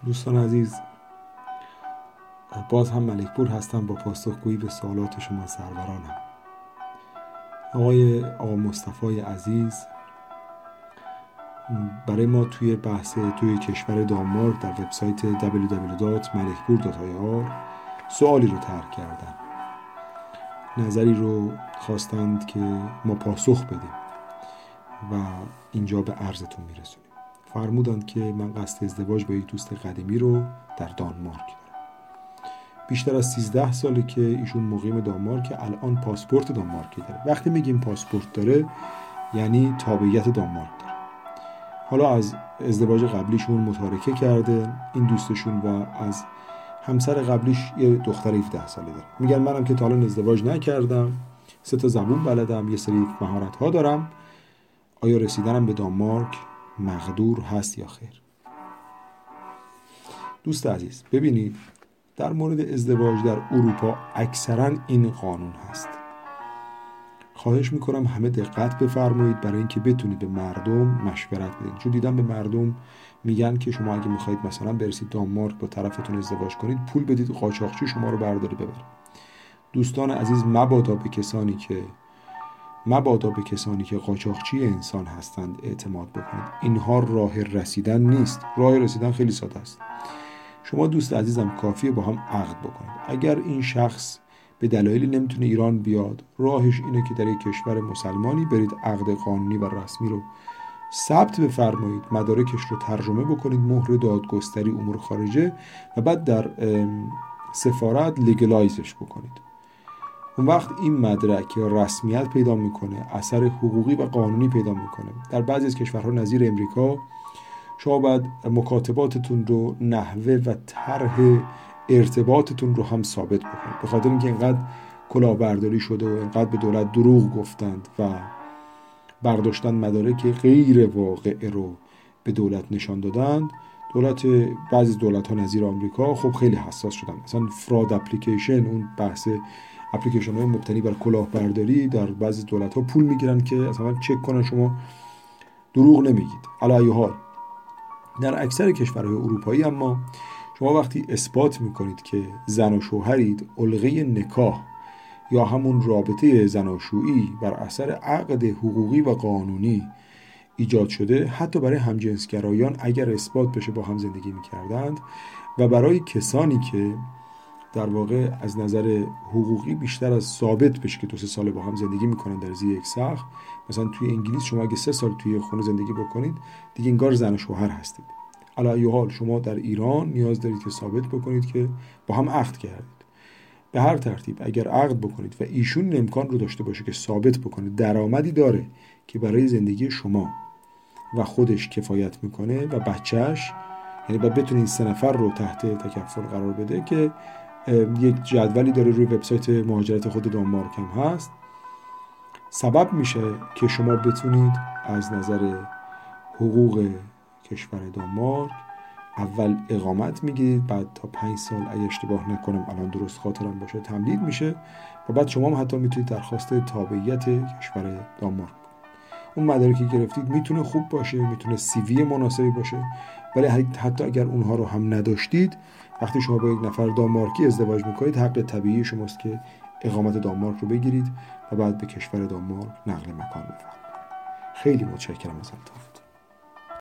دوستان عزیز، باز هم ملکپور هستم با پاسخگویی به سوالات شما سرورانم. آقا مصطفی عزیز برای ما توی بحث توی کشور دانمارک در وبسایت www.malekpur.ir سوالی رو طرح کردن، نظری رو خواستند که ما پاسخ بدیم و اینجا به عرضتون میرسونیم. فرمودند که من قصد ازدواج با یک دوست قدیمی رو در دانمارک دارم. بیشتر از 13 ساله که ایشون مقیم دانمارک، الان پاسپورت دانمارکی داره. وقتی میگیم پاسپورت داره یعنی تابعیت دانمارک داره. حالا از ازدواج قبلیشون متارکه کرده این دوستشون و از همسر قبلیش یه دختر 17 ساله داره. میگن منم که تا الان ازدواج نکردم، 3 زبون بلدم، یه سری مهارت ها دارم، آیا رسیدنم به دانمارک مقدور هست یا خیر؟ دوست عزیز، ببینید در مورد ازدواج در اروپا اکثرا این قانون هست. خواهش میکنم همه دقت بفرمایید برای اینکه بتونید به مردم مشورت بدید. چون دیدم به مردم میگن که شما اگه میخواید مثلا برسید دانمارک با طرفتون ازدواج کنید، پول بدید قاچاقچی شما رو برداره ببره. دوستان عزیز، مبادا به کسانی که قاچاقچی انسان هستند اعتماد بکنید. اینها راه رسیدن نیست. راه رسیدن خیلی ساده است. شما دوست عزیزم کافیه با هم عقد بکنید. اگر این شخص به دلایلی نمیتونه ایران بیاد، راهش اینه که در یک کشور مسلمانی برید عقد قانونی و رسمی رو ثبت بفرمایید، مدارکش رو ترجمه بکنید، مهر دادگستری امور خارجه و بعد در سفارت لیگلایزش بکنید. اون وقت این مدرک رسمیت پیدا میکنه، اثر حقوقی و قانونی پیدا میکنه. در بعضی از کشورها نظیر امریکا شما باید مکاتباتتون رو، نحوه و طرح ارتباطتون رو هم ثابت بکنید. به خاطر اینکه اینقدر کلاهبرداری شده و اینقدر به دولت دروغ گفتند و برداشتن مدارک غیر واقعه رو به دولت نشان دادند، بعضی دولت‌ها نظیر آمریکا خب خیلی حساس شدن. مثلا فراد اپلیکیشن، اون بحث اپلیکیشن‌های مبتنی بر کلاهبرداری، در بعضی دولت‌ها پول میگیرن که اصلا چک کنن شما دروغ نمیگید. علی ای حال در اکثر کشورهای اروپایی اما شما وقتی اثبات میکنید که زن و شوهرید، علقه نکاح یا همون رابطه زناشویی بر اثر عقد حقوقی و قانونی ایجاد شده، حتی برای همجنسگرایان اگر اثبات بشه با هم زندگی میکردند و برای کسانی که در واقع از نظر حقوقی بیشتر از ثابت بشه که 2-3 سال با هم زندگی میکنن در زیر یک سقف، مثلا توی انگلیس شما اگه 3 سال توی خونه زندگی بکنید دیگه انگار زن و شوهر هستید. علی ای حال شما در ایران نیاز دارید که ثابت بکنید که با هم عقد کردید. به هر ترتیب اگر عقد بکنید و ایشون امکان رو داشته باشه که ثابت بکنه درآمدی داره که برای زندگی شما و خودش کفایت میکنه و بچهش، یعنی باید بتونید 3 نفر رو تحت تکفل قرار بده، که یک جدولی داره روی وبسایت مهاجرت خود دانمارک هم هست، سبب میشه که شما بتونید از نظر حقوق کشور دانمارک اول اقامت میگیرید، بعد تا 5 سال اگه اشتباه نکنم الان درست خاطرم باشه تمدید میشه و بعد شما هم حتی میتونید درخواست تابعیت کشور دانمارک. اون مدارکی گرفتید میتونه خوب باشه، میتونه سی وی مناسبی باشه، ولی حتی اگر اونها رو هم نداشتید، وقتی شما با یک نفر دانمارکی ازدواج میکنید حق طبیعی شماست که اقامت دانمارک رو بگیرید و بعد به کشور دانمارک نقل مکان بفرمایید. خیلی متشکرم ازتون.